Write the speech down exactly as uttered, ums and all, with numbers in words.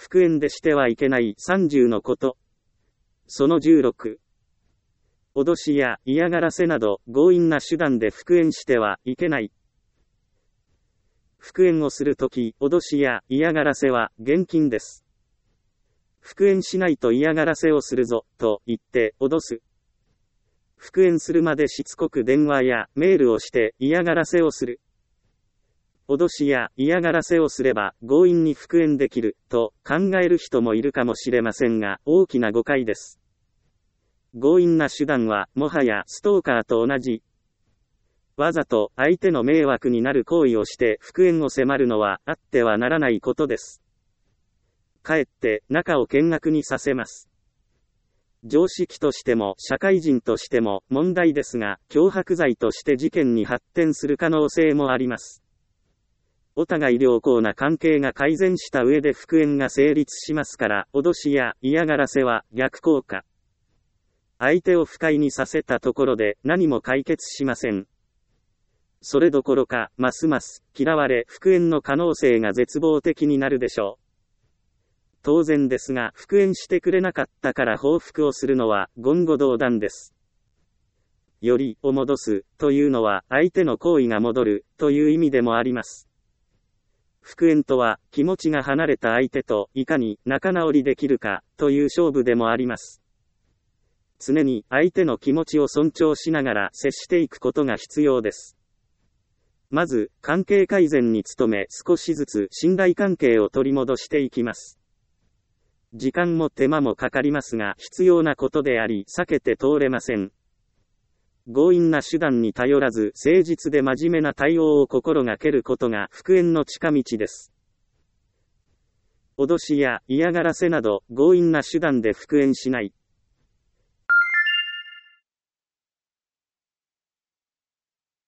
復縁でしてはいけないさんじゅうのこと。そのじゅうろく。脅しや嫌がらせなど強引な手段で復縁してはいけない。復縁をするとき、脅しや嫌がらせは厳禁です。復縁しないと嫌がらせをするぞ、と言って脅す。復縁するまでしつこく電話やメールをして嫌がらせをする。脅しや嫌がらせをすれば強引に復縁できると考える人もいるかもしれませんが、大きな誤解です。強引な手段はもはやストーカーと同じ。わざと相手の迷惑になる行為をして復縁を迫るのはあってはならないことです。かえって仲を険悪にさせます。常識としても社会人としても問題ですが、脅迫罪として事件に発展する可能性もあります。お互い良好な関係が改善した上で復縁が成立しますから、脅しや嫌がらせは逆効果。相手を不快にさせたところで何も解決しません。それどころか、ますます嫌われ復縁の可能性が絶望的になるでしょう。当然ですが、復縁してくれなかったから報復をするのは言語道断です。よりを戻すというのは相手の行為が戻るという意味でもあります。復縁とは気持ちが離れた相手といかに仲直りできるかという勝負でもあります。常に相手の気持ちを尊重しながら接していくことが必要です。まず、関係改善に努め少しずつ信頼関係を取り戻していきます。時間も手間もかかりますが必要なことであり避けて通れません。強引な手段に頼らず誠実で真面目な対応を心がけることが復縁の近道です。脅しや嫌がらせなど強引な手段で復縁しない。